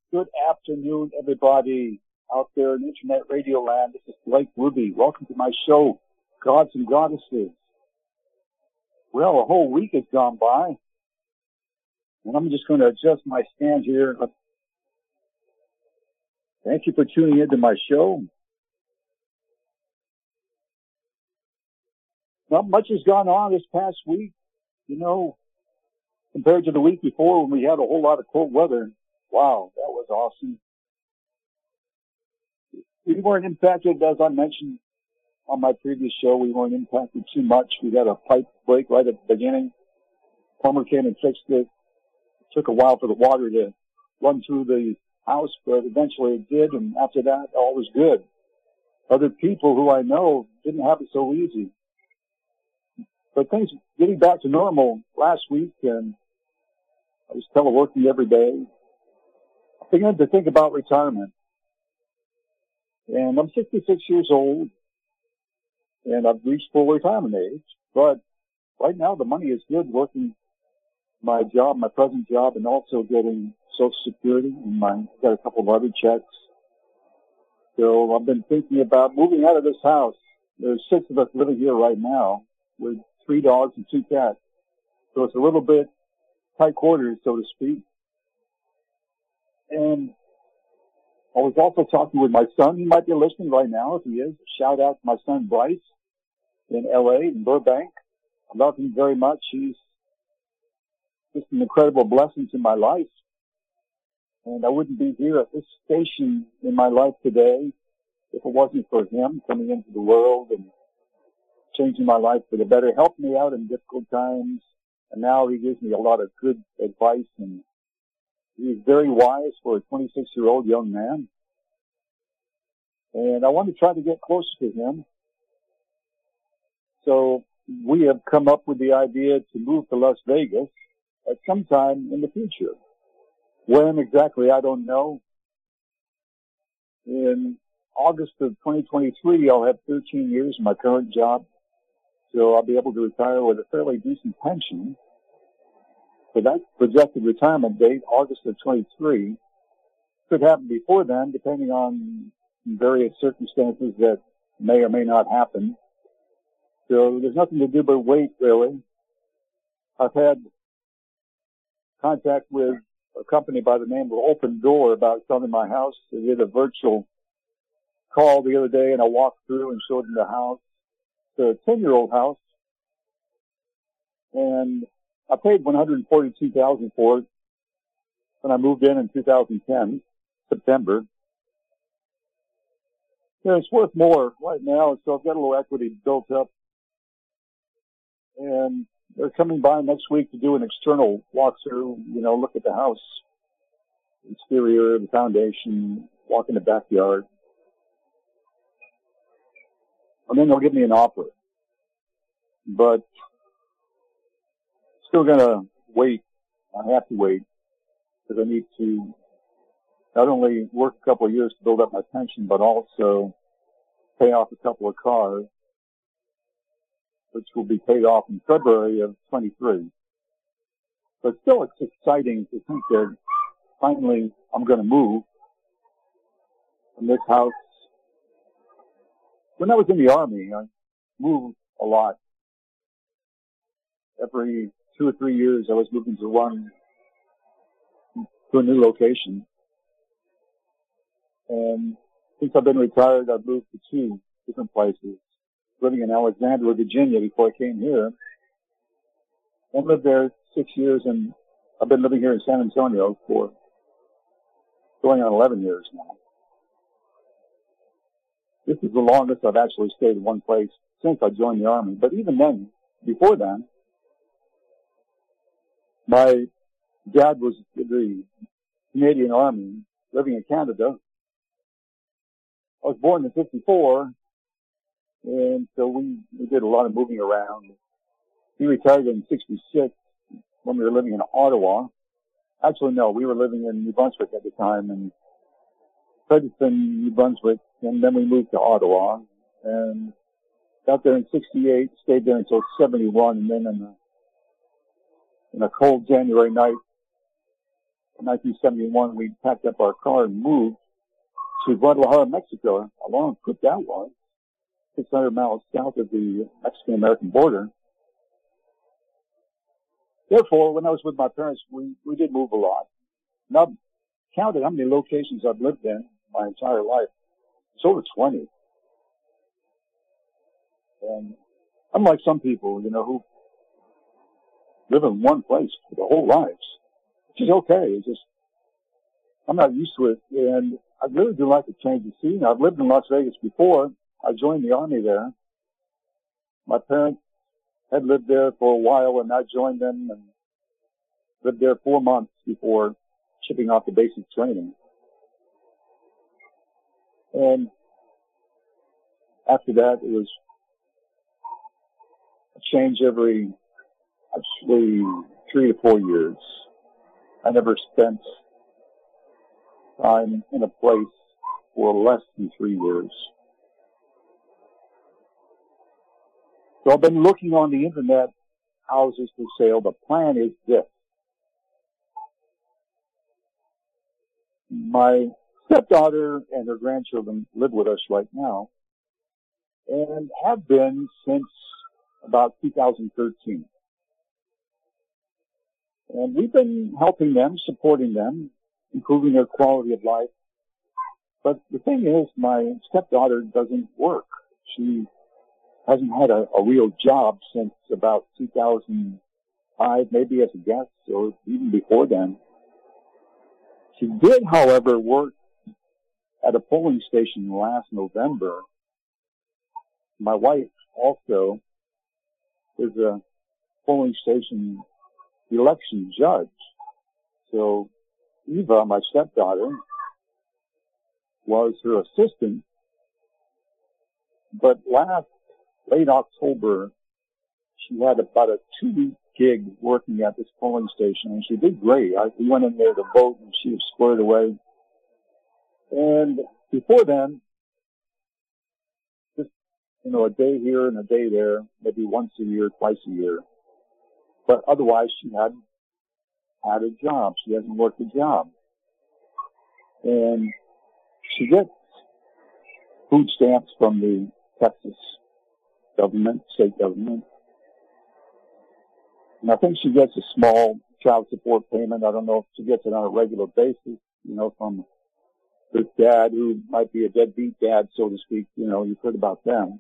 Good afternoon, everybody out there in Internet Radio Land. This is Blake Ruby. Welcome to my show, Gods and Goddesses. Well, a whole week has gone by, and I'm just going to adjust my stand here. Thank you for tuning into my show. Not much has gone on this past week, compared to the week before when we had a whole lot of cold weather. Wow, that was awesome. We weren't impacted, as I mentioned on my previous show, we weren't impacted too much. We had a pipe break right at the beginning. Plumber came and fixed it. It took a while for the water to run through the house, but eventually it did, and after that, all was good. Other people who I know didn't have it so easy. But things getting back to normal last week, and I was teleworking every day. I began to think about retirement. And I'm 66 years old, and I've reached full retirement age. But right now, the money is good working my job, my present job, and also getting Social Security, and got a couple of other checks. So I've been thinking about moving out of this house. There's 6 of us living here right now with 3 dogs and 2 cats. So it's a little bit tight quarters, so to speak. And I was also talking with my son. He might be listening right now. If he is, shout out to my son Bryce in L.A., in Burbank. I love him very much. He's just an incredible blessing to my life. And I wouldn't be here at this station in my life today if it wasn't for him coming into the world and changing my life for the better, helping me out in difficult times. And now he gives me a lot of good advice, and he's very wise for a 26-year-old young man. And I want to try to get closer to him. So we have come up with the idea to move to Las Vegas at some time in the future. When exactly, I don't know. In August of 2023, I'll have 13 years in my current job. So I'll be able to retire with a fairly decent pension. So that projected retirement date, August of 23, could happen before then, depending on various circumstances that may or may not happen. So there's nothing to do but wait, really. I've had contact with a company by the name of Open Door about selling my house. They did a virtual call the other day, and I walked through and showed them the house. It's a 10-year-old house, and I paid $142,000 for it when I moved in 2010, September. And it's worth more right now, so I've got a little equity built up. And they're coming by next week to do an external walkthrough, look at the house, exterior, the foundation, walk in the backyard. And then they'll give me an offer. But still going to wait. I have to wait because I need to not only work a couple of years to build up my pension, but also pay off a couple of cars, which will be paid off in February of 23. But still, it's exciting to think that finally I'm going to move from this house. When I was in the Army, I moved a lot. Every 2 or 3 years, I was moving to a new location. And since I've been retired, I've moved to 2 different places. Living in Alexandria, Virginia before I came here. I lived there 6 years, and I've been living here in San Antonio for going on 11 years now. This is the longest I've actually stayed in one place since I joined the Army. But even then, before then, my dad was in the Canadian Army, living in Canada. I was born in 54, and so we did a lot of moving around. He retired in 66 when we were living in Ottawa. Actually, no, we were living in New Brunswick at the time, and Fredericton, New Brunswick, and then we moved to Ottawa, and got there in 68, stayed there until 71, and then in a cold January night, in 1971, we packed up our car and moved to Guadalajara, Mexico. A long trip that was, 600 miles south of the Mexican-American border. Therefore, when I was with my parents, we did move a lot. And I've counted how many locations I've lived in my entire life. It's over 20. And unlike some people, who live in one place for their whole lives, which is okay. It's just, I'm not used to it. And I really do like to change the scene. I've lived in Las Vegas before. I joined the Army there. My parents had lived there for a while, and I joined them and lived there 4 months before shipping off to basic training. And after that, it was a change every, actually, 3 to 4 years. I never spent time in a place for less than 3 years. So I've been looking on the internet, houses for sale. The plan is this. My stepdaughter and her grandchildren live with us right now and have been since about 2013. And we've been helping them, supporting them, improving their quality of life. But the thing is, my stepdaughter doesn't work. She hasn't had a real job since about 2005, maybe as a guest, or even before then. She did, however, work at a polling station last November. My wife also is a polling station election judge. So Eva, my stepdaughter, was her assistant, but late October, she had about a 2-week gig working at this polling station, and she did great. We went in there to vote, and she was squared away. And before then, just, a day here and a day there, maybe once a year, twice a year. But otherwise, she hadn't had a job. She hasn't worked a job. And she gets food stamps from the Texas government, state government. And I think she gets a small child support payment. I don't know if she gets it on a regular basis, from her dad, who might be a deadbeat dad, so to speak. You've heard about them.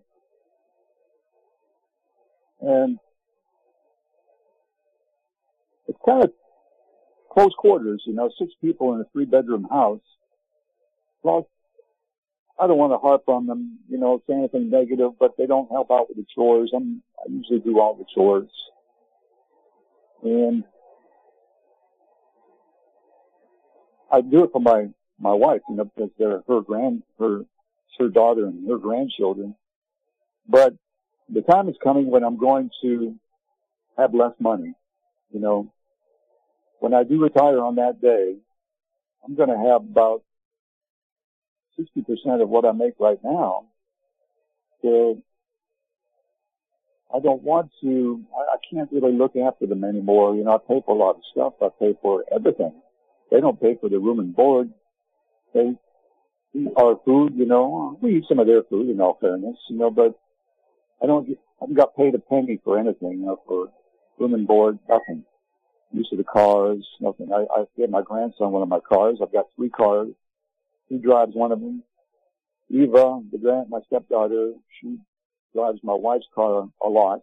And it's kind of close quarters, 6 people in a 3-bedroom house. Well, I don't want to harp on them, say anything negative, but they don't help out with the chores. I usually do all the chores. And I do it for my wife, because they're her daughter and her grandchildren. But the time is coming when I'm going to have less money. When I do retire on that day, I'm going to have about 60% of what I make right now. So I don't want to, I can't really look after them anymore. I pay for a lot of stuff. I pay for everything. They don't pay for the room and board. They eat our food, we eat some of their food in all fairness, but I haven't got paid a penny for anything, for room and board, nothing. Use of the cars, nothing. I gave my grandson one of my cars. I've got 3 cars. He drives one of them. Eva, my stepdaughter, she drives my wife's car a lot.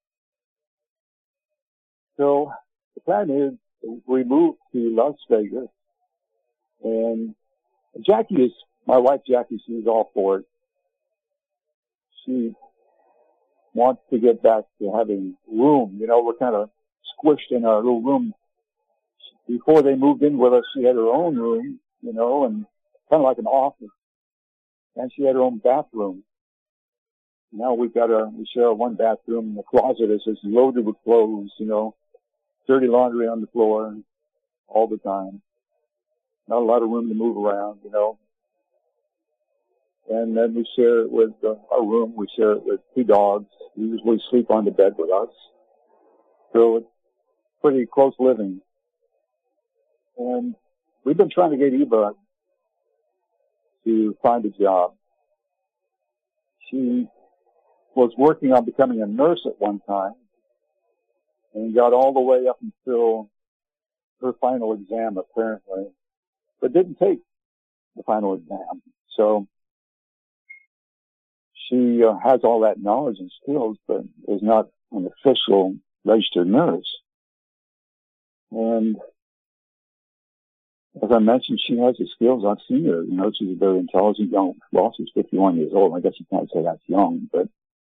So the plan is we move to Las Vegas, and my wife Jackie, she's all for it. She wants to get back to having room. We're kind of squished in our little room. Before they moved in with us, she had her own room, and kind of like an office. And she had her own bathroom. Now we share one bathroom. The closet is just loaded with clothes, dirty laundry on the floor all the time. Not a lot of room to move around, And then we share it with our room. We share it with 2 dogs. They usually sleep on the bed with us. So it's pretty close living. And we've been trying to get Eva to find a job. She was working on becoming a nurse at one time and got all the way up until her final exam, apparently, but didn't take the final exam. So she has all that knowledge and skills, but is not an official registered nurse. And as I mentioned, she has the skills. I've seen her. You know, she's a very intelligent young, well, she's 51 years old. I guess you can't say that's young, but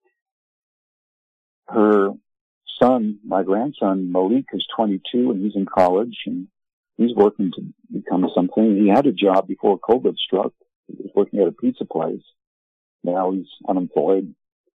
her son, my grandson, Malik, is 22 and he's in college and he's working to become something. He had a job before COVID struck. He was working at a pizza place. Now he's unemployed.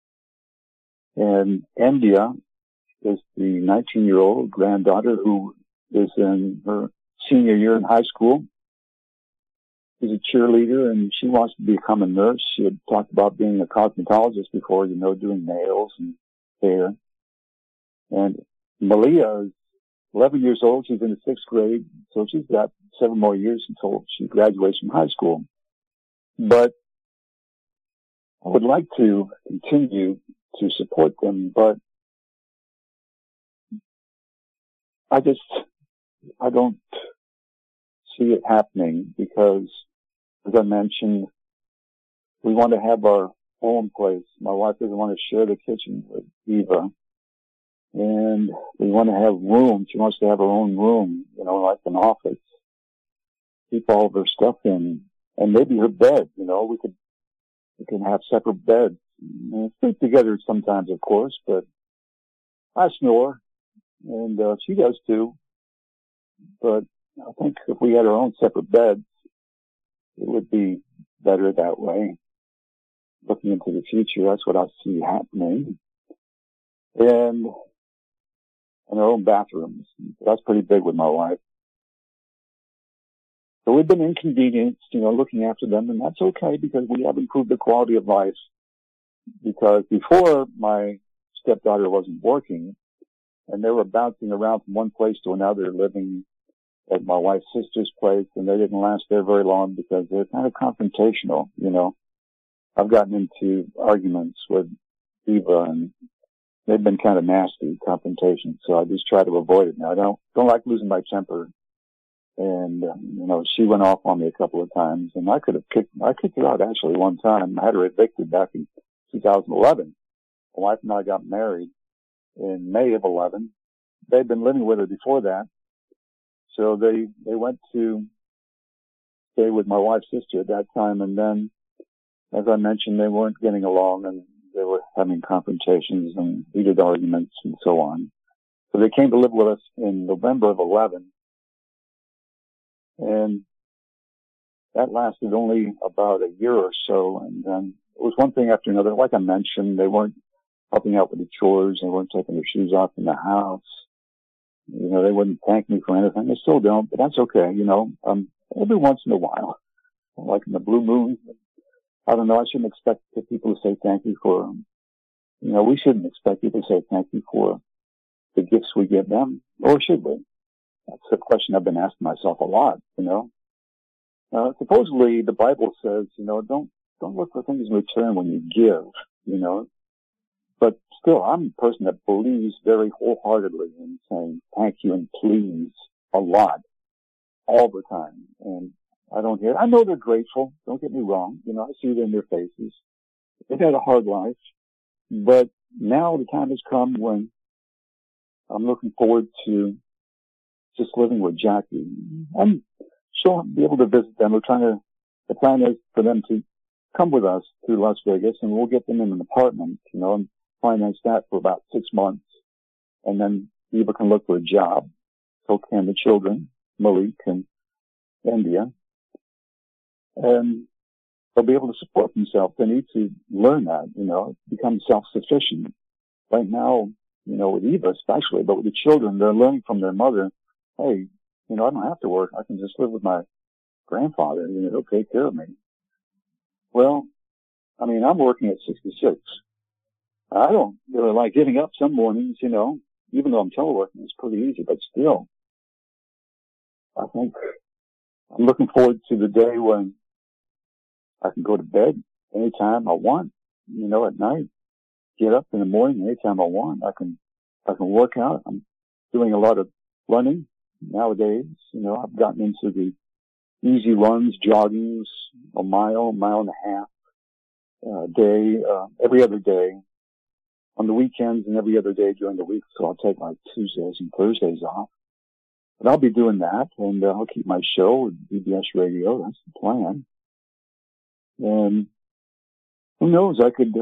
And India is the 19-year-old granddaughter who is in her senior year in high school. She's a cheerleader and she wants to become a nurse. She had talked about being a cosmetologist before, you know, doing nails and hair. And Malia is 11 years old. She's in the 6th grade. So she's got 7 more years until she graduates from high school. But I would like to continue to support them, but I don't see it happening because, as I mentioned, we want to have our own place. My wife doesn't want to share the kitchen with Eva. And we want to have room. She wants to have her own room, you know, like an office. Keep all of her stuff in. And maybe her bed, you know, we can have separate beds. And sleep together sometimes, of course, but I snore. And she does too. But I think if we had our own separate beds, it would be better that way. Looking into the future, that's what I see happening. And our own bathrooms. That's pretty big with my wife. So we've been inconvenienced, you know, looking after them, and that's okay because we have improved the quality of life. Because before my stepdaughter wasn't working, and they were bouncing around from one place to another, living at my wife's sister's place, and they didn't last there very long because they're kind of confrontational, you know. I've gotten into arguments with Eva, and they've been kind of nasty confrontations, so I just try to avoid it now. I don't like losing my temper. And, you know, she went off on me a couple of times, and I kicked her out actually one time. I had her evicted back in 2011. My wife and I got married in May of 11. They'd been living with her before that. So they went to stay with my wife's sister at that time. And then, as I mentioned, they weren't getting along and they were having confrontations and heated arguments and so on. So they came to live with us in November of 11. And that lasted only about a year or so. And then it was one thing after another. Like I mentioned, they weren't helping out with the chores. They weren't taking their shoes off in the house. You know, they wouldn't thank me for anything. They still don't, but that's okay. You know, every once in a while, like in the blue moon, I don't know. I shouldn't expect people to say thank you for, you know, we shouldn't expect people to say thank you for the gifts we give them, or should we? That's a question I've been asking myself a lot, you know. Supposedly the Bible says, you know, don't look for things in return when you give, you know. But still, I'm a person that believes very wholeheartedly in saying thank you and please a lot, all the time. And I know they're grateful. Don't get me wrong. You know, I see it in their faces. They've had a hard life. But now the time has come when I'm looking forward to just living with Jackie. I'm sure I'll be able to visit them. The plan is for them to come with us to Las Vegas, and we'll get them in an apartment, you know, and finance that for about 6 months. And then Eva can look for a job. So can the children, Malik and India. And they'll be able to support themselves. They need to learn that, you know, become self-sufficient. Right now, you know, with Eva especially, but with the children, they're learning from their mother, hey, you know, I don't have to work. I can just live with my grandfather and he'll take care of me. Well, I mean, I'm working at 66. I don't really like getting up some mornings, you know, even though I'm teleworking, it's pretty easy, but still, I think I'm looking forward to the day when I can go to bed anytime I want, at night, get up in the morning anytime I want. I can work out. I'm doing a lot of running nowadays. I've gotten into the easy runs, joggings, a mile and a half a day, every other day on the weekends and every other day during the week. So I'll take like Tuesdays and Thursdays off. But I'll be doing that, and I'll keep my show with BBS Radio. That's the plan. And who knows?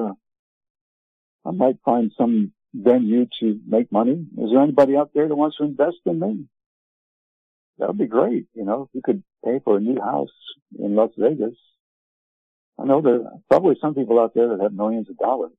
I might find some venue to make money. Is there anybody out there that wants to invest in me? That would be great. If you could pay for a new house in Las Vegas. I know there are probably some people out there that have millions of dollars.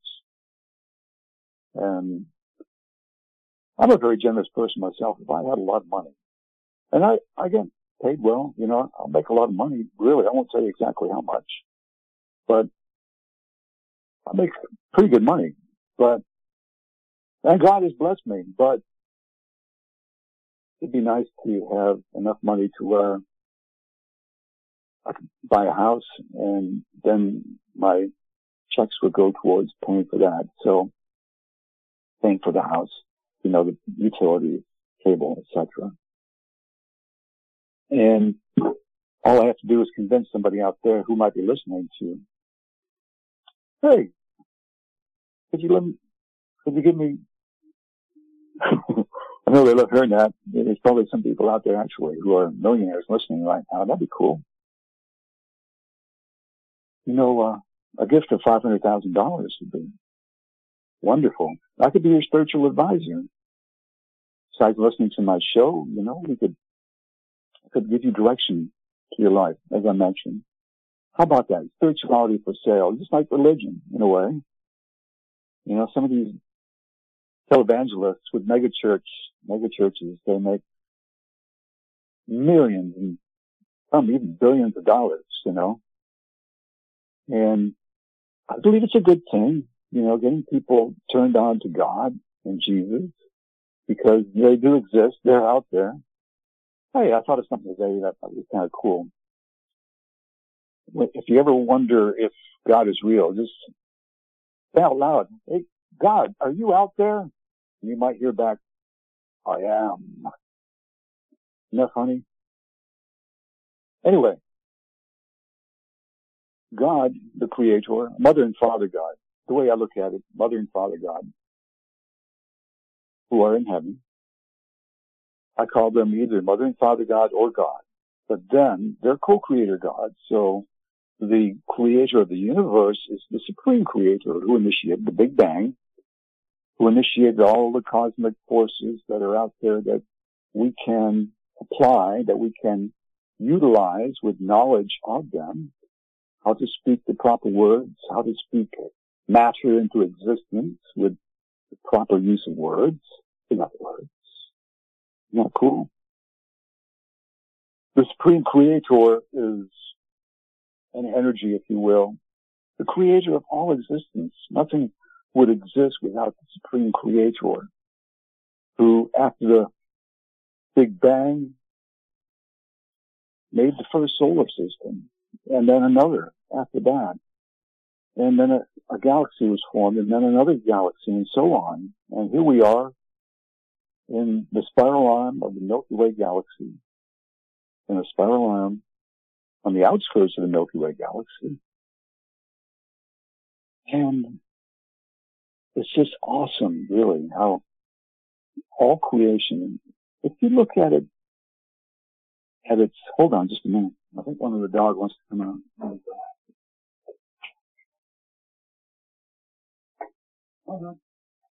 And I'm a very generous person myself. If I had a lot of money, and I get paid well, I'll make a lot of money. Really, I won't tell you exactly how much, but I make pretty good money. And God has blessed me, but it'd be nice to have enough money to where I could buy a house, and then my checks would go towards paying for that. So paying for the house, the utilities, cable, etc. And all I have to do is convince somebody out there who might be listening to, hey, could you give me, I know they love hearing that. There's probably some people out there actually who are millionaires listening right now. That'd be cool. A gift of $500,000 would be wonderful. I could be your spiritual advisor. Besides listening to my show, I could give you direction to your life, as I mentioned. How about that? Spirituality for sale, just like religion, in a way. Some of these televangelists with mega churches, they make millions and some even billions of dollars, And I believe it's a good thing, getting people turned on to God and Jesus, because they do exist. They're out there. Hey, I thought of something today that was kind of cool. If you ever wonder if God is real, just say out loud, hey, God, are you out there? And you might hear back, I am. Isn't that funny? Anyway, God, the Creator, Mother and Father God, the way I look at it, Mother and Father God, who are in heaven, I call them either Mother and Father God or God. But then they're co-creator God. So the creator of the universe is the supreme creator who initiated the Big Bang, who initiated all the cosmic forces that are out there that we can apply, that we can utilize with knowledge of them, how to speak the proper words, how to speak matter into existence with the proper use of words, in other words. Isn't that cool? The supreme creator is an energy, if you will, the creator of all existence. Nothing would exist without the supreme creator, who, after the Big Bang, made the first solar system, and then another after that. And then a galaxy was formed, and then another galaxy, and so on. And here we are in the spiral arm of the Milky Way galaxy, in a spiral arm on the outskirts of the Milky Way galaxy. And it's just awesome, really, how all creation, if you look at it, hold on just a minute. I think one of the dogs wants to come out. Hold on.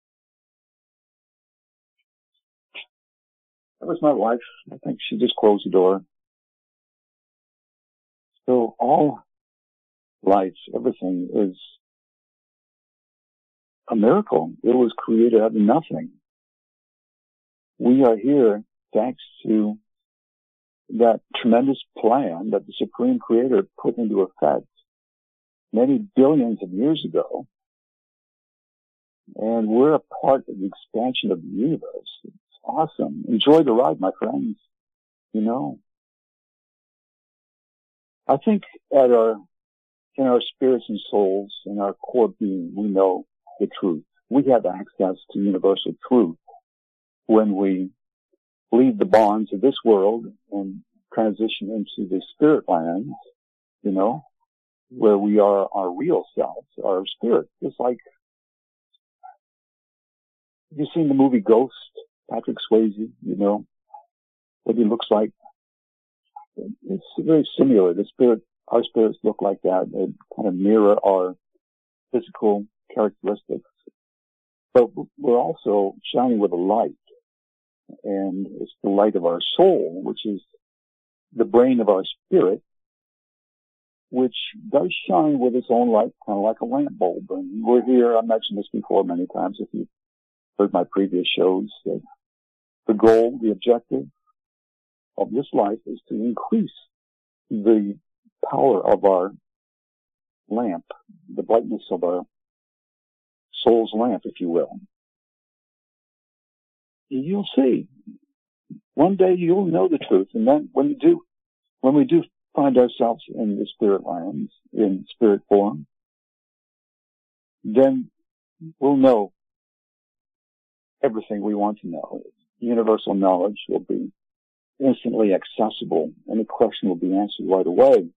That was my wife. I think she just closed the door. So all life, everything is a miracle. It was created out of nothing. We are here thanks to that tremendous plan that the Supreme Creator put into effect many billions of years ago. And we're a part of the expansion of the universe. It's awesome. Enjoy the ride, my friends. I think in our spirits and souls, in our core being, we know the truth. We have access to universal truth when we leave the bonds of this world and transition into the spirit lands, where we are our real selves, our spirit. Just like, have you seen the movie Ghost? Patrick Swayze, what he looks like. It's very similar. Our spirits look like that. They kind of mirror our physical characteristics. But we're also shining with a light. And it's the light of our soul, which is the brain of our spirit, which does shine with its own light, kind of like a lamp bulb. And we're here, I've mentioned this before many times if you've heard my previous shows, that the goal, the objective of this life is to increase the power of our lamp, the brightness of our soul's lamp, if you will. You'll see. One day you'll know the truth. And then when we do find ourselves in the spirit lands, in spirit form, then we'll know everything we want to know. Universal knowledge will be instantly accessible, and the question will be answered right away.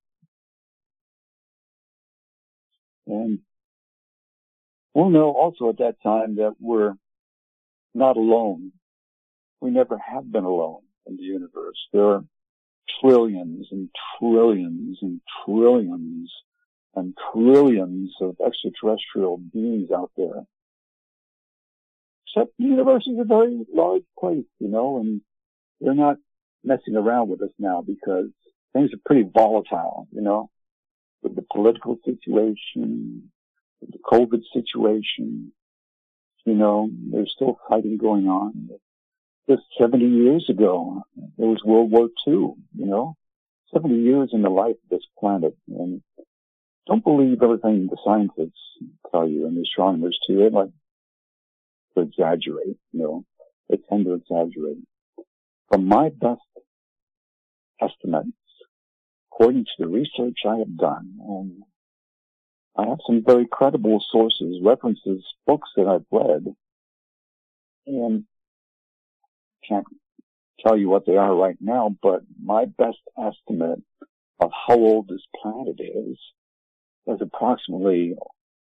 And we'll know also at that time that we're not alone. We never have been alone in the universe. There are trillions and trillions and trillions and trillions of extraterrestrial beings out there. Except the universe is a very large place, and they're not messing around with us now because things are pretty volatile, with the political situation, with the COVID situation, there's still fighting going on. Just 70 years ago, there was World War II, 70 years in the life of this planet. And don't believe everything the scientists tell you and the astronomers too. They like to exaggerate, they tend to exaggerate. From my best estimates, according to the research I have done, and I have some very credible sources, references, books that I've read, and can't tell you what they are right now, but my best estimate of how old this planet is approximately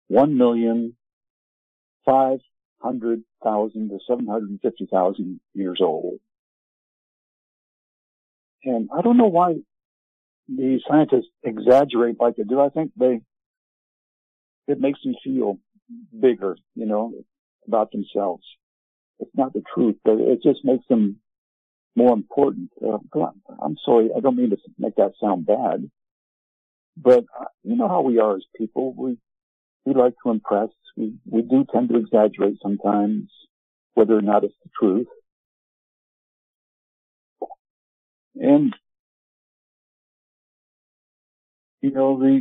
1,500,000 to 750,000 years old. And I don't know why the scientists exaggerate like they do. I think it makes them feel bigger, about themselves. It's not the truth, but it just makes them more important. I'm sorry, I don't mean to make that sound bad, but you know how we are as people. We like to impress. We do tend to exaggerate sometimes, whether or not it's the truth. And, the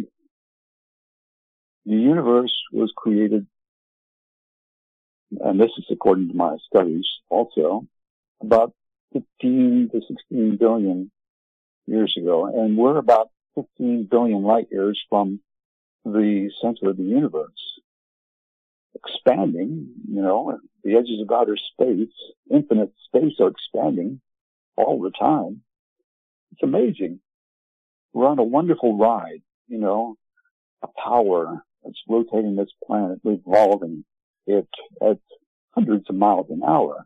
universe was created, and this is according to my studies also, about 15 to 16 billion years ago. And we're about 15 billion light years from the center of the universe. Expanding, the edges of outer space, infinite space are expanding all the time. It's amazing. We're on a wonderful ride, a power that's rotating this planet, revolving it at hundreds of miles an hour.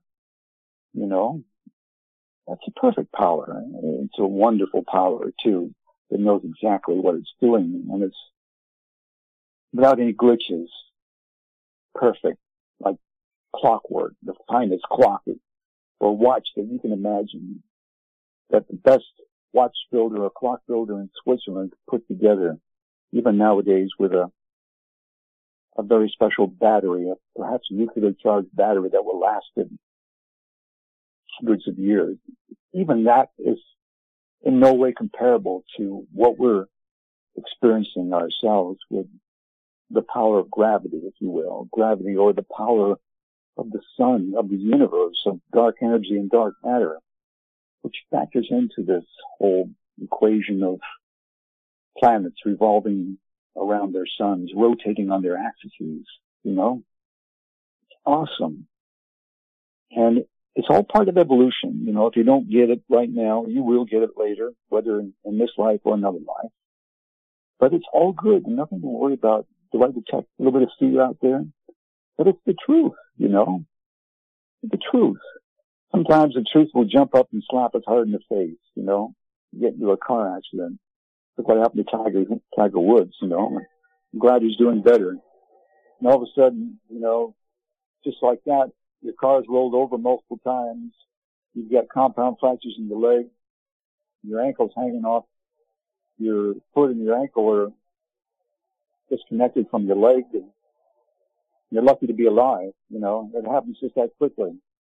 That's a perfect power. It's a wonderful power, too, that knows exactly what it's doing, and it's without any glitches. Perfect, like clockwork, the finest clock or watch that you can imagine that the best watch builder or clock builder in Switzerland could put together, even nowadays with a very special battery, perhaps a nuclear charged battery that will last it hundreds of years. Even that is in no way comparable to what we're experiencing ourselves with the power of gravity, if you will, gravity, or the power of the sun, of the universe, of dark energy and dark matter, which factors into this whole equation of planets revolving around their suns, rotating on their axes, you know? It's awesome. And it's all part of evolution. You know, if you don't get it right now, you will get it later, whether in this life or another life. But it's all good. Nothing to worry about. Do I detect a little bit of fear out there? But it's the truth, you know? The truth. Sometimes the truth will jump up and slap us hard in the face, you know? You get into a car accident. Look what happened to Tiger Woods, you know? I'm glad he's doing better. And all of a sudden, you know, just like that, your car's rolled over multiple times. You've got compound fractures in your leg. Your ankle's hanging off. Your foot and your ankle are disconnected from your leg. And you're lucky to be alive, you know. It happens just that quickly.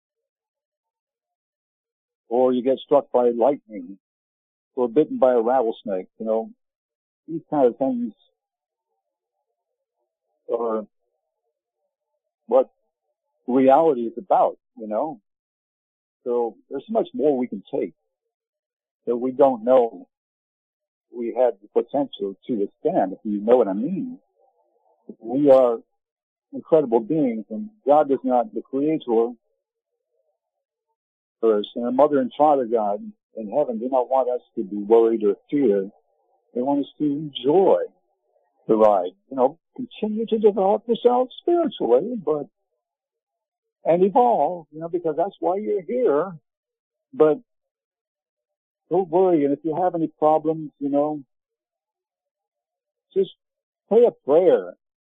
Or you get struck by lightning. Or bitten by a rattlesnake, you know. These kind of things are what reality is about, you know. So there's so much more we can take that we don't know we had the potential to withstand, if you know what I mean. We are incredible beings, and God is not the creator first. And our mother and father God in heaven do not want us to be worried or feared. They want us to enjoy the ride. You know, continue to develop yourself spiritually, and evolve, you know, because that's why you're here. But don't worry. And if you have any problems, you know, just say a prayer.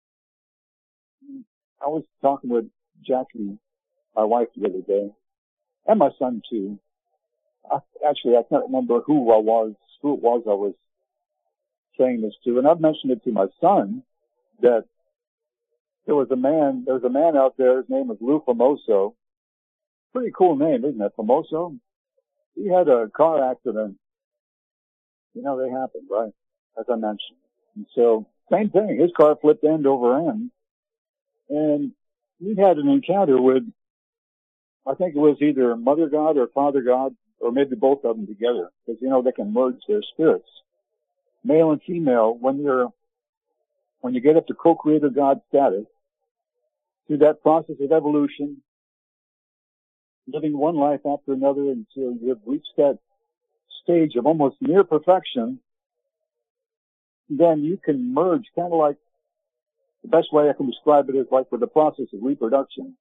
I was talking with Jackie, my wife, the other day, and my son too. I can't remember who it was I was saying this to, and I've mentioned it to my son that there was a man out there, his name was Lou Famoso. Pretty cool name, isn't it? Famoso. He had a car accident. You know, they happen, right? As I mentioned. And so, same thing. His car flipped end over end. And he had an encounter with, I think it was either Mother God or Father God, or maybe both of them together. Because, you know, they can merge their spirits. Male and female, when you get up to co-creator God status, through that process of evolution, living one life after another until you've reached that stage of almost near perfection, then you can merge, kind of like, the best way I can describe it is like with the process of reproduction.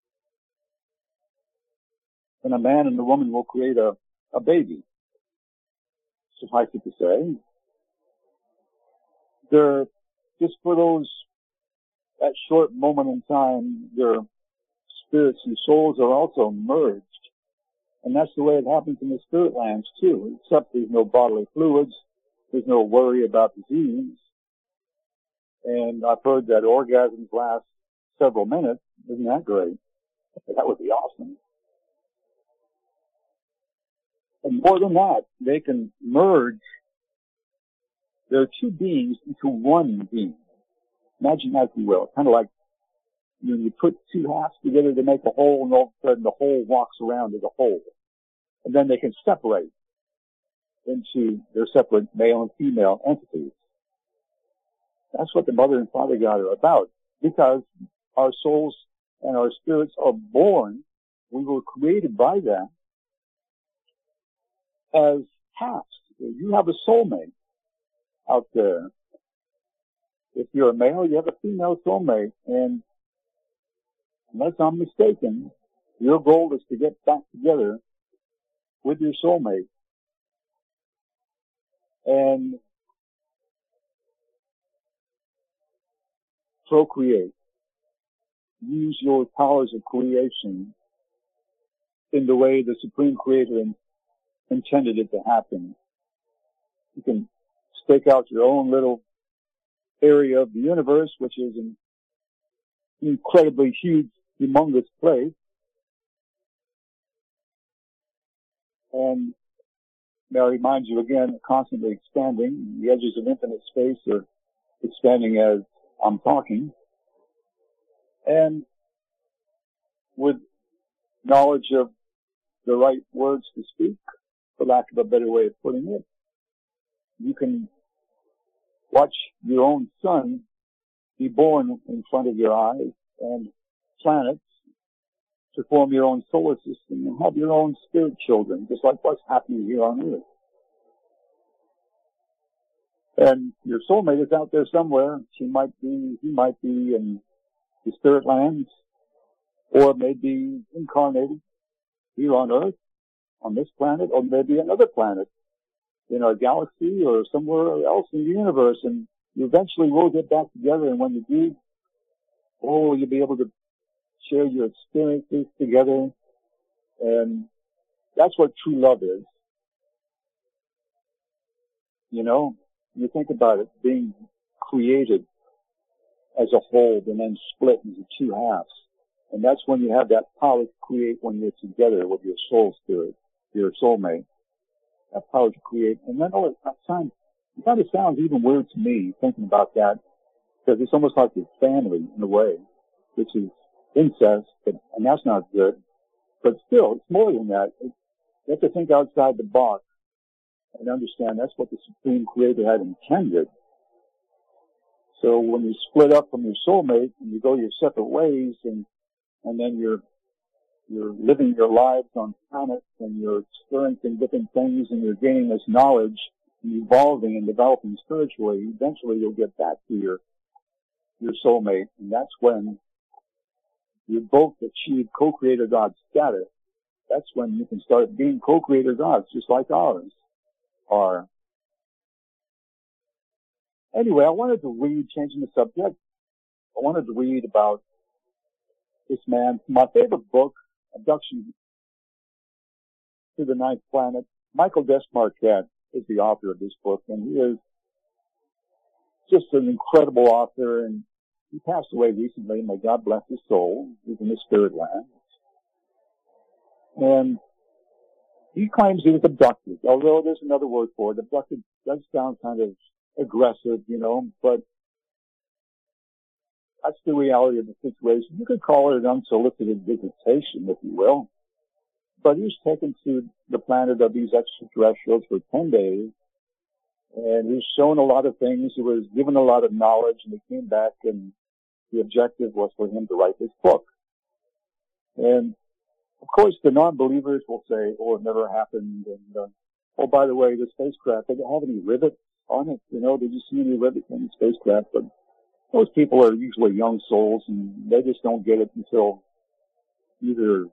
And a man and a woman will create a baby. Suffice it to say, they're just for that short moment in time, their spirits and souls are also merged. And that's the way it happens in the spirit lands too, except there's no bodily fluids, there's no worry about disease. And I've heard that orgasms last several minutes. Isn't that great? That would be awesome. And more than that, they can merge their two beings into one being. Imagine that, if you will. Kind of like when you put two halves together to make a whole, and all of a sudden the whole walks around as a whole. And then they can separate into their separate male and female entities. That's what the Mother and Father God are about. Because our souls and our spirits are born, we were created by them as halves. You have a soulmate out there. If you're a male, you have a female soulmate. And unless I'm mistaken, your goal is to get back together with your soulmate and procreate. Use your powers of creation in the way the Supreme Creator intended it to happen. You can stake out your own little area of the universe, which is an incredibly huge, humongous place. And may I remind you again, constantly expanding. The edges of infinite space are expanding as I'm talking. And with knowledge of the right words to speak, for lack of a better way of putting it, you can watch your own son be born in front of your eyes, and planets to form your own solar system and have your own spirit children, just like what's happening here on Earth. And your soulmate is out there somewhere. He might be in the spirit lands, or maybe incarnated here on Earth, on this planet, or maybe another planet in our galaxy or somewhere else in the universe. And you eventually will get back together, and when you do, you'll be able to share your experiences together. And that's what true love is. You know, you think about it being created as a whole and then split into two halves. And that's when you have that power to create, when you're together with your soul spirit, your soulmate. That power to create. And then it kind of sounds even weird to me thinking about that, because it's almost like your family in a way, which is incest, and that's not good. But still, it's more than that. You have to think outside the box and understand that's what the Supreme Creator had intended. So when you split up from your soulmate and you go your separate ways, and then you're living your lives on planets, and you're experiencing different things, and you're gaining this knowledge and evolving and developing spiritually, eventually you'll get back to your soulmate, and that's when you both achieve co-creator God status. That's when you can start being co-creator gods, just like ours are. Anyway, I wanted to read, changing the subject, I wanted to read about this man. My favorite book, Abduction to the Ninth Planet. Michael Desmarquette is the author of this book, and he is just an incredible author, and he passed away recently. May God bless his soul. He's in the spirit land. And he claims he was abducted, although there's another word for it. Abducted does sound kind of aggressive, you know, but that's the reality of the situation. You could call it an unsolicited visitation, if you will. But he was taken to the planet of these extraterrestrials for 10 days, and he was shown a lot of things. He was given a lot of knowledge, and he came back, and the objective was for him to write this book. And of course, the non-believers will say, it never happened. And, by the way, the spacecraft, they don't have any rivets on it. You know, did you see any rivets in the spacecraft? But those people are usually young souls, and they just don't get it until either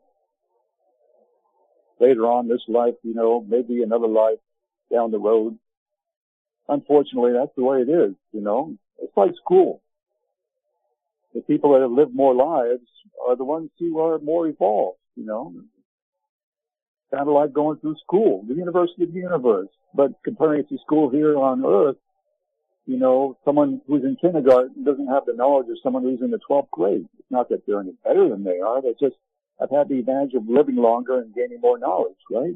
later on this life, you know, maybe another life down the road. Unfortunately, that's the way it is, you know. It's like school. The people that have lived more lives are the ones who are more evolved, you know. Kind of like going through school, the University of the Universe. But comparing it to school here on Earth, you know, someone who's in kindergarten doesn't have the knowledge of someone who's in the 12th grade. It's not that they're any better than they are. They just have had the advantage of living longer and gaining more knowledge, right?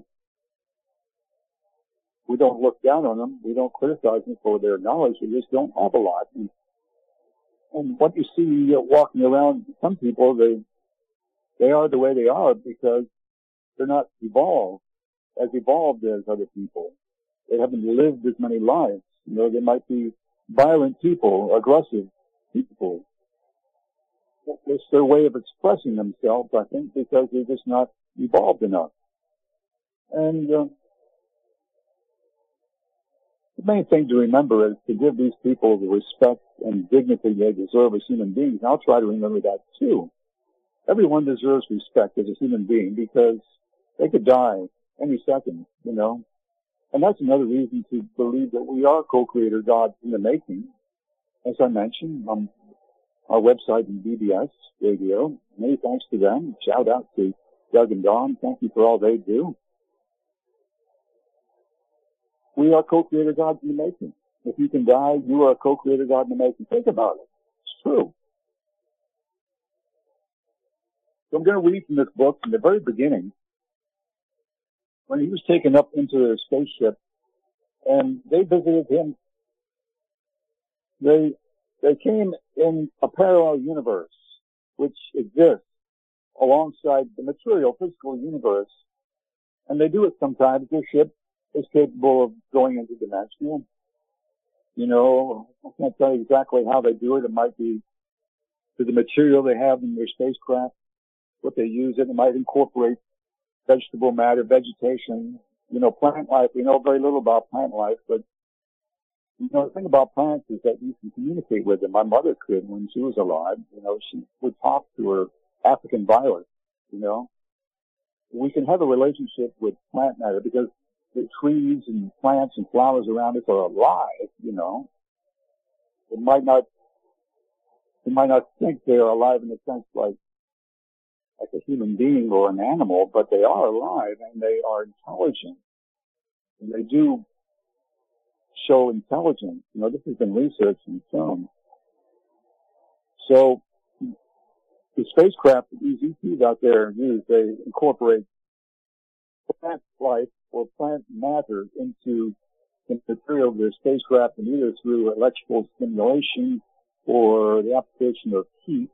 We don't look down on them. We don't criticize them for their knowledge. They just don't have a lot. And what you see walking around, some people, they are the way they are because they're not as evolved as other people. They haven't lived as many lives. You know, they might be violent people, aggressive people. It's their way of expressing themselves, I think, because they're just not evolved enough. And the main thing to remember is to give these people the respect and dignity they deserve as human beings. And I'll try to remember that too. Everyone deserves respect as a human being because they could die any second, you know. And that's another reason to believe that we are co-creator gods in the making. As I mentioned, our website and BBS Radio, many thanks to them. Shout out to Doug and Don. Thank you for all they do. We are co-creator gods in the making. If you can die, you are a co-creator god in the making. Think about it. It's true. So I'm going to read from this book from the very beginning, when he was taken up into a spaceship, and they visited him. They came in a parallel universe, which exists alongside the material, physical universe. And they do it sometimes. Their ship is capable of going interdimensional. You know, I can't tell you exactly how they do it. It might be the material they have in their spacecraft, what they use it. It might incorporate vegetable matter, vegetation, you know, plant life. We know very little about plant life, but you know, the thing about plants is that you can communicate with them. My mother could when she was alive. You know, she would talk to her African violet, you know. We can have a relationship with plant matter because the trees and plants and flowers around us are alive, you know. It might not think they're alive in the sense like a human being or an animal, but they are alive and they are intelligent. And they do show intelligence. You know, this has been researched and shown. So the spacecraft that these ETs out there use, they incorporate plant life or plant matter into the material of their spacecraft, and either through electrical stimulation or the application of heat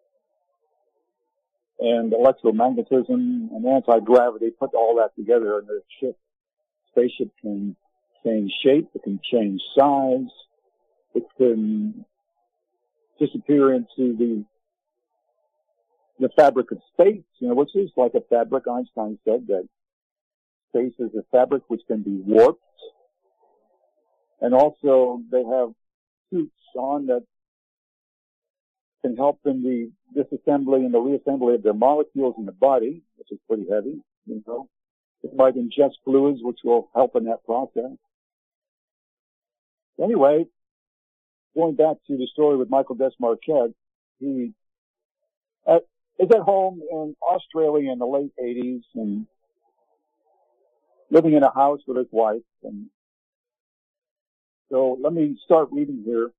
and electromagnetism and anti-gravity, put all that together, and the spaceship can change shape, it can change size, it can disappear into the fabric of space, you know, which is like a fabric. Einstein said that space is a fabric which can be warped. And also they have suits on that can help in the disassembly and the reassembly of their molecules in the body, which is pretty heavy, you know. It might ingest fluids, which will help in that process. Anyway, going back to the story with Michael Desmarquette, he is at home in Australia in the late 80s and living in a house with his wife. And so let me start reading here.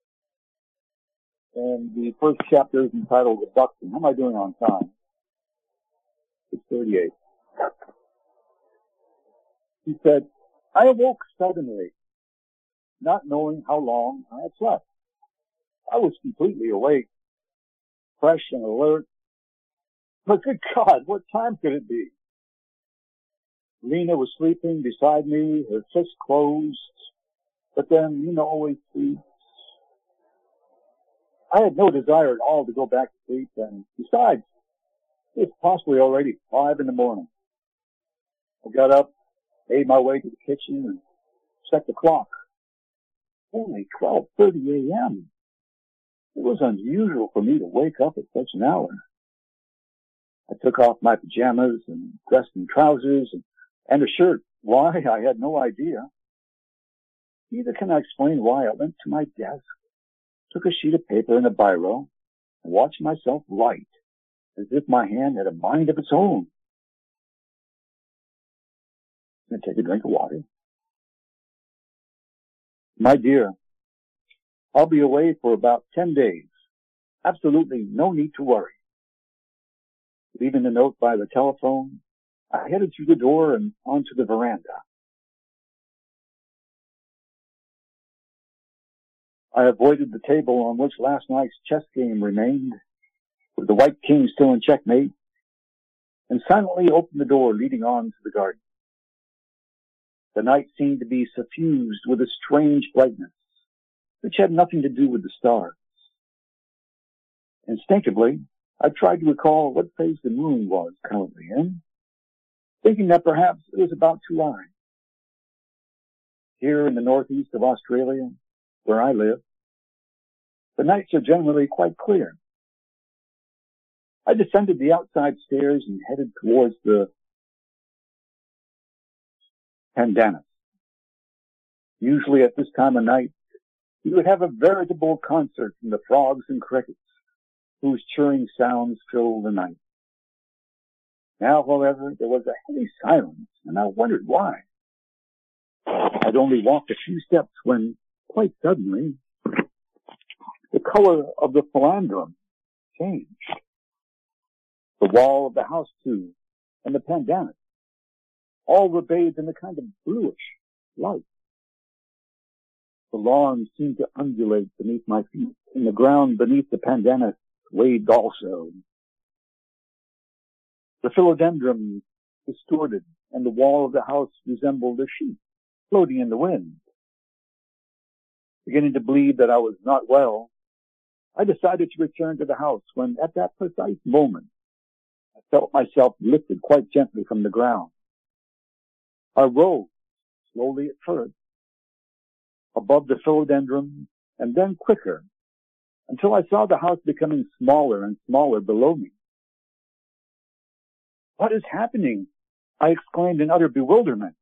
And the first chapter is entitled Abduction. How am I doing on time? 6:38. He said, I awoke suddenly, not knowing how long I had slept. I was completely awake, fresh and alert. But good God, what time could it be? Lena was sleeping beside me, her fists closed, but then, you know, always sleeps. I had no desire at all to go back to sleep, and besides, it was possibly already 5 a.m. I got up, made my way to the kitchen, and checked the clock. Only 12:30 a.m. It was unusual for me to wake up at such an hour. I took off my pajamas and dressed in trousers and a shirt. Why? I had no idea. Neither can I explain why I went to my desk, took a sheet of paper and a biro, and watched myself write, as if my hand had a mind of its own. I'm going to take a drink of water. My dear, I'll be away for about 10 days. Absolutely no need to worry. Leaving the note by the telephone, I headed through the door and onto the veranda. I avoided the table on which last night's chess game remained, with the white king still in checkmate, and silently opened the door leading on to the garden. The night seemed to be suffused with a strange brightness, which had nothing to do with the stars. Instinctively, I tried to recall what phase the moon was currently in, thinking that perhaps it was about to rise. Here in the northeast of Australia, where I live, the nights are generally quite clear. I descended the outside stairs and headed towards the Pandanus. Usually at this time of night, you would have a veritable concert from the frogs and crickets, whose chirring sounds filled the night. Now, however, there was a heavy silence, and I wondered why. I'd only walked a few steps when, quite suddenly, the color of the philandrum changed. The wall of the house, too, and the Pandanus, all were bathed in a kind of bluish light. The lawn seemed to undulate beneath my feet, and the ground beneath the Pandanus waved also. The philodendron distorted, and the wall of the house resembled a sheet floating in the wind. beginning to believe that I was not well, I decided to return to the house when, at that precise moment, I felt myself lifted quite gently from the ground. I rose, slowly at first, above the philodendron, and then quicker, until I saw the house becoming smaller and smaller below me. "What is happening?" I exclaimed in utter bewilderment.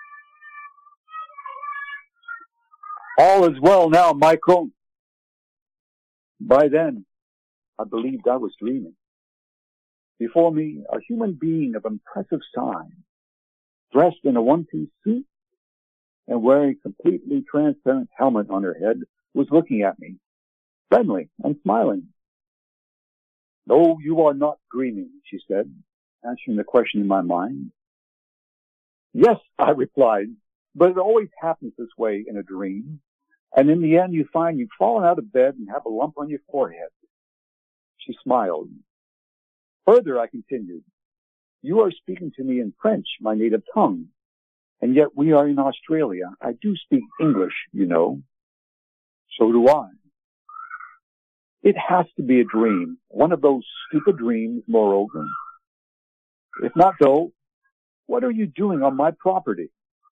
"All is well now, Michael." By then, I believed I was dreaming. Before me, a human being of impressive size, dressed in a one-piece suit and wearing a completely transparent helmet on her head, was looking at me, friendly and smiling. "No, you are not dreaming," she said, answering the question in my mind. "Yes," I replied, "but it always happens this way in a dream, and in the end you find you've fallen out of bed and have a lump on your forehead." She smiled. "Further," I continued, "you are speaking to me in French, my native tongue, and yet we are in Australia. I do speak English, you know." "So do I." "It has to be a dream, one of those stupid dreams, moreover. If not, though, what are you doing on my property?"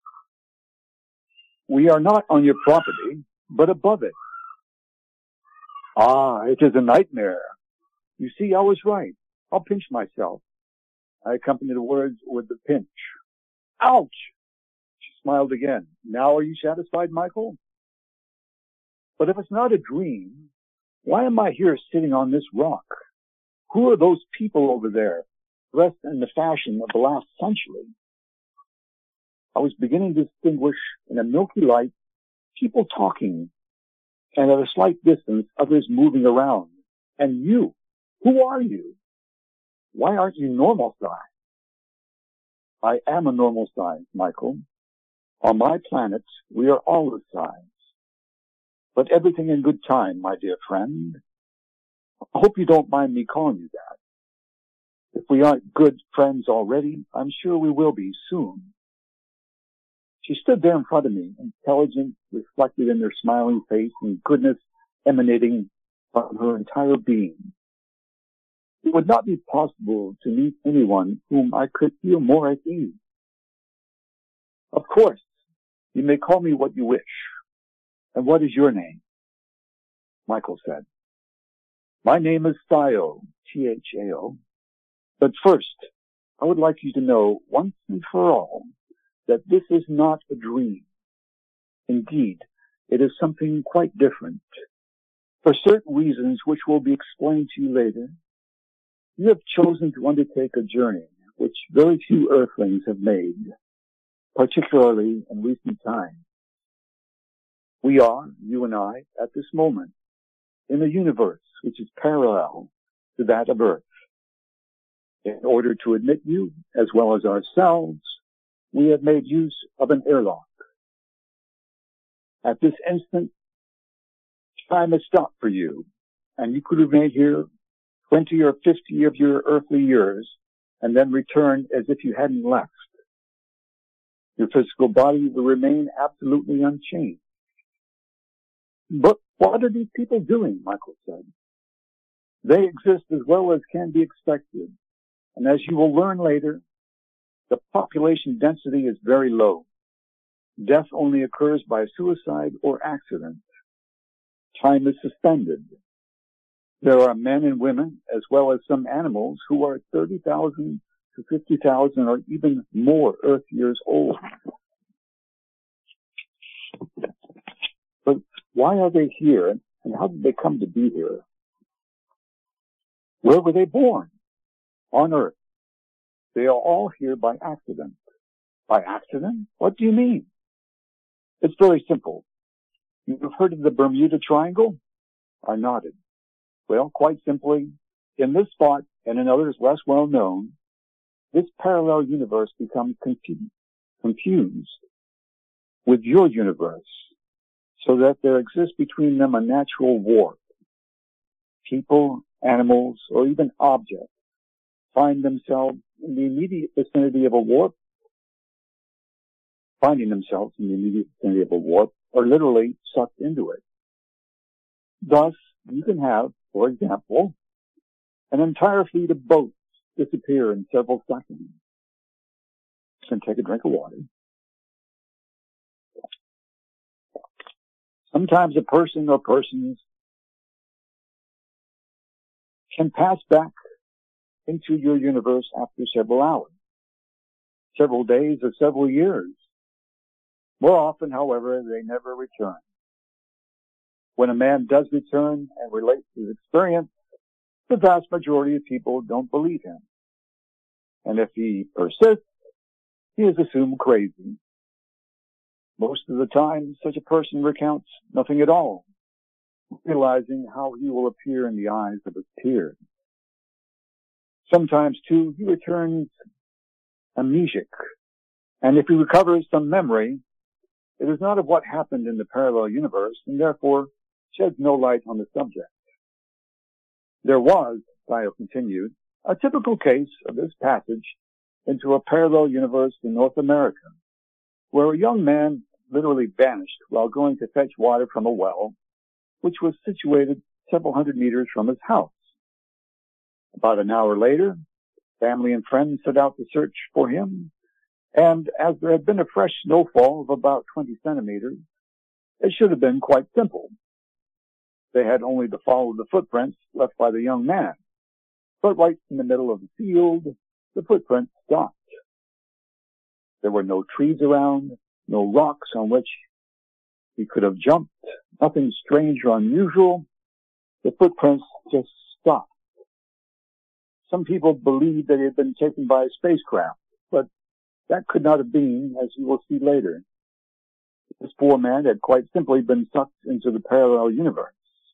"We are not on your property, but above it." "Ah, it is a nightmare. You see, I was right. I'll pinch myself." I accompanied the words with the pinch. "Ouch!" She smiled again. "Now are you satisfied, Michael?" "But if it's not a dream, why am I here sitting on this rock? Who are those people over there, dressed in the fashion of the last century?" I was beginning to distinguish in a milky light people talking, and at a slight distance others moving around. "And you, who are you? Why aren't you normal size?" "I am a normal size, Michael. On my planet, we are all this size. But everything in good time, my dear friend. I hope you don't mind me calling you that. If we aren't good friends already, I'm sure we will be soon." She stood there in front of me, intelligence reflected in her smiling face and goodness emanating from her entire being. It would not be possible to meet anyone whom I could feel more at ease. "Of course, you may call me what you wish. And what is your name?" Michael said. "My name is Thao, Thao. But first, I would like you to know once and for all that this is not a dream. Indeed, it is something quite different. For certain reasons which will be explained to you later, you have chosen to undertake a journey which very few earthlings have made, particularly in recent times. We are, you and I, at this moment, in a universe which is parallel to that of Earth. In order to admit you, as well as ourselves, we have made use of an airlock. At this instant, time has stopped for you, and you could remain here 20 or 50 of your earthly years, and then return as if you hadn't left. Your physical body will remain absolutely unchanged." "But what are these people doing?" Michael said. "They exist as well as can be expected, and as you will learn later, the population density is very low. Death only occurs by suicide or accident. Time is suspended. There are men and women, as well as some animals, who are 30,000 to 50,000 or even more Earth years old. But why are they here, and how did they come to be here? Where were they born? On Earth. They are all here by accident." "By accident? What do you mean?" "It's very simple. You've heard of the Bermuda Triangle?" I nodded. "Well, quite simply, in this spot and in others less well known, this parallel universe becomes confused with your universe, so that there exists between them a natural warp. People, animals, or even objects find themselves in the immediate vicinity of a warp finding themselves in the immediate vicinity of a warp, are literally sucked into it. Thus, you can have, for example, an entire fleet of boats disappear in several seconds. You can take a drink of water. Sometimes a person or persons can pass back into your universe after several hours, several days, or several years. More often, however, they never return. When a man does return and relates his experience, the vast majority of people don't believe him. And if he persists, he is assumed crazy. Most of the time, such a person recounts nothing at all, realizing how he will appear in the eyes of his peers. Sometimes, too, he returns amnesic, and if he recovers some memory, it is not of what happened in the parallel universe, and therefore sheds no light on the subject. There was, Sayo continued, a typical case of this passage into a parallel universe in North America, where a young man literally vanished while going to fetch water from a well, which was situated several hundred meters from his house. About an hour later, family and friends set out to search for him, and as there had been a fresh snowfall of about 20 centimeters, it should have been quite simple. They had only to follow the footprints left by the young man. But right in the middle of the field, the footprints stopped. There were no trees around, no rocks on which he could have jumped, nothing strange or unusual. The footprints just stopped. Some people believe that it had been taken by a spacecraft, but that could not have been, as you will see later. This poor man had quite simply been sucked into the parallel universe.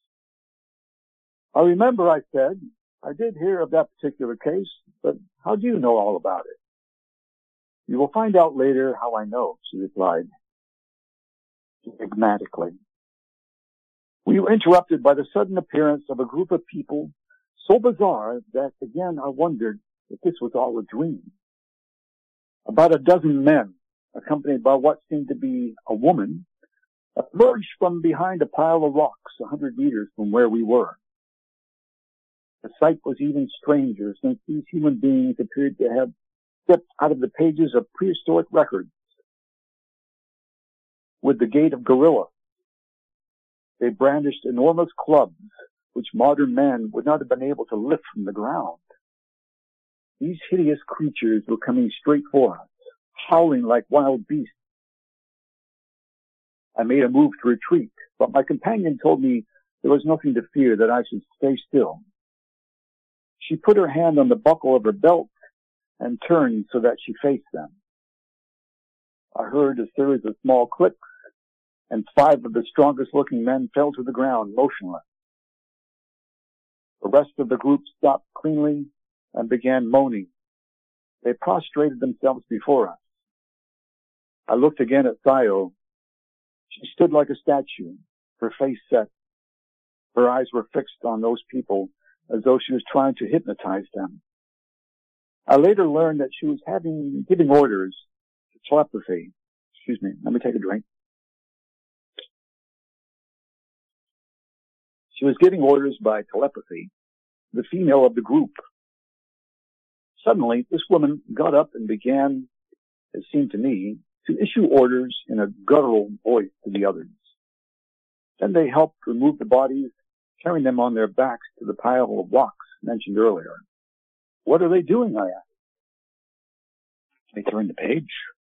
I remember I said, I did hear of that particular case, but how do you know all about it? You will find out later how I know, she replied, enigmatically. We were interrupted by the sudden appearance of a group of people so bizarre that, again, I wondered if this was all a dream. About a dozen men, accompanied by what seemed to be a woman, emerged from behind a pile of rocks 100 meters from where we were. The sight was even stranger since these human beings appeared to have stepped out of the pages of prehistoric records. With the gait of gorillas, they brandished enormous clubs which modern men would not have been able to lift from the ground. These hideous creatures were coming straight for us, howling like wild beasts. I made a move to retreat, but my companion told me there was nothing to fear, that I should stay still. She put her hand on the buckle of her belt and turned so that she faced them. I heard a series of small clicks, and 5 of the strongest looking men fell to the ground, motionless. The rest of the group stopped cleanly and began moaning. They prostrated themselves before us. I looked again at Sayo. She stood like a statue, her face set. Her eyes were fixed on those people as though she was trying to hypnotize them. I later learned that she was giving orders to telepathy. Excuse me, let me take a drink. She was giving orders by telepathy, the female of the group. Suddenly, this woman got up and began, it seemed to me, to issue orders in a guttural voice to the others. Then they helped remove the bodies, carrying them on their backs to the pile of rocks mentioned earlier. What are they doing? I asked. They turned the page.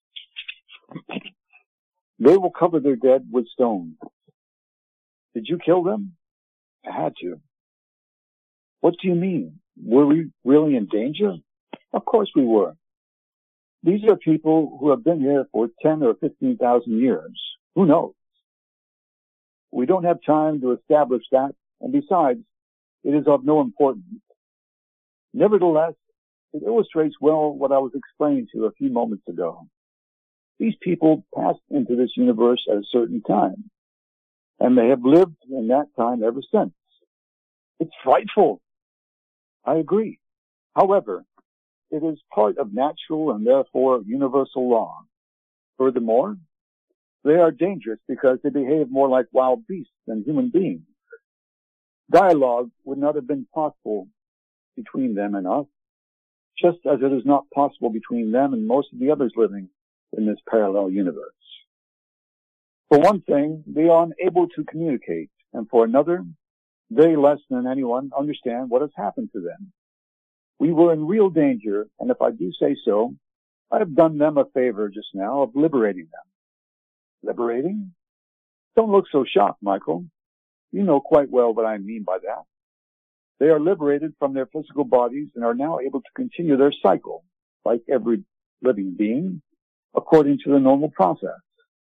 They will cover their dead with stones. Did you kill them? I had to. What do you mean? Were we really in danger? Of course we were. These are people who have been here for 10 or 15,000 years. Who knows? We don't have time to establish that, and besides, it is of no importance. Nevertheless, it illustrates well what I was explaining to you a few moments ago. These people passed into this universe at a certain time, and they have lived in that time ever since. It's frightful. I agree. However, it is part of natural and therefore universal law. Furthermore, they are dangerous because they behave more like wild beasts than human beings. Dialogue would not have been possible between them and us, just as it is not possible between them and most of the others living in this parallel universe. For one thing, they are unable to communicate, and for another, they less than anyone understand what has happened to them. We were in real danger, and if I do say so, I have done them a favor just now of liberating them. Liberating? Don't look so shocked, Michael. You know quite well what I mean by that. They are liberated from their physical bodies and are now able to continue their cycle, like every living being, according to the normal process.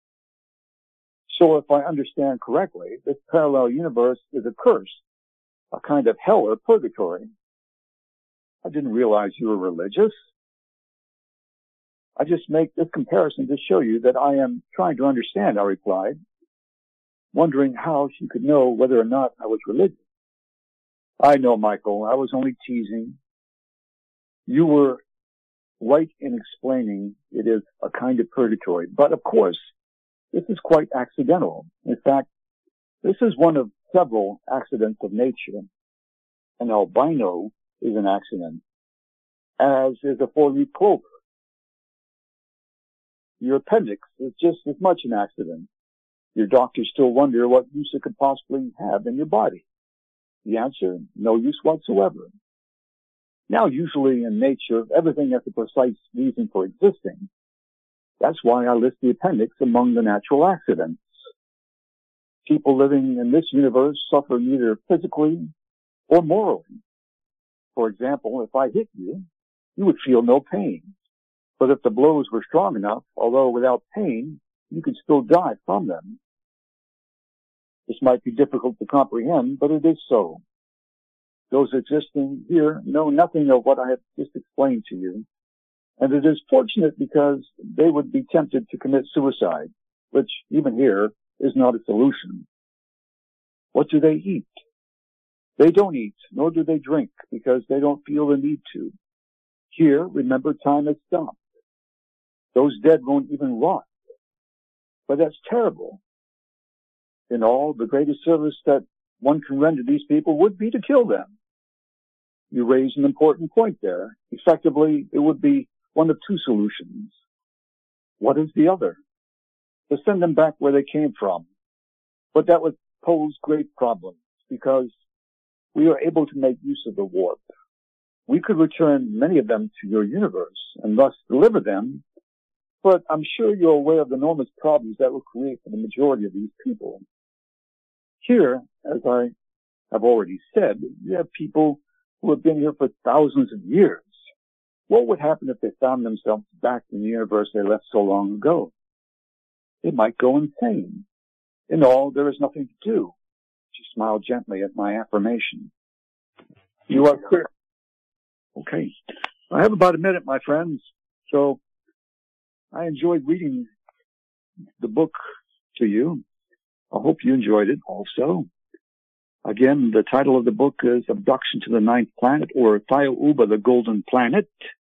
So if I understand correctly, this parallel universe is a curse, a kind of hell or purgatory. I didn't realize you were religious. I just make this comparison to show you that I am trying to understand, I replied, wondering how she could know whether or not I was religious. I know, Michael, I was only teasing. You were right in explaining it is a kind of purgatory, but of course, this is quite accidental. In fact, this is one of several accidents of nature. An albino is an accident, as is a four-leaf clover. Your appendix is just as much an accident. Your doctors still wonder what use it could possibly have in your body. The answer, no use whatsoever. Now, usually in nature, everything has a precise reason for existing. That's why I list the appendix among the natural accidents. People living in this universe suffer neither physically or morally. For example, if I hit you, you would feel no pain. But if the blows were strong enough, although without pain, you could still die from them. This might be difficult to comprehend, but it is so. Those existing here know nothing of what I have just explained to you, and it is fortunate because they would be tempted to commit suicide, which, even here, is not a solution. What do they eat? They don't eat, nor do they drink, because they don't feel the need to. Here, remember, time has stopped. Those dead won't even rot. But that's terrible. In all, the greatest service that one can render these people would be to kill them. You raise an important point there. Effectively, it would be one of two solutions. What is the other? To send them back where they came from. But that would pose great problems because we are able to make use of the warp. We could return many of them to your universe and thus deliver them, but I'm sure you're aware of the enormous problems that will create for the majority of these people. Here, as I have already said, you have people who have been here for thousands of years. What would happen if they found themselves back in the universe they left so long ago? They might go insane. In all, there is nothing to do. She smiled gently at my affirmation. You are clear. Okay. I have about a minute, my friends. So I enjoyed reading the book to you. I hope you enjoyed it also. Again, the title of the book is Abduction to the Ninth Planet, or Thiaoouba, the Golden Planet.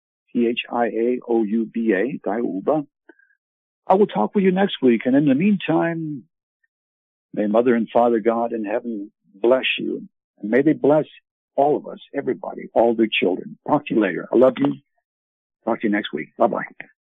Thiaouba, Thiaoouba. I will talk with you next week, and in the meantime, may Mother and Father God in heaven bless you, and may they bless all of us, everybody, all their children. Talk to you later. I love you. Talk to you next week. Bye-bye.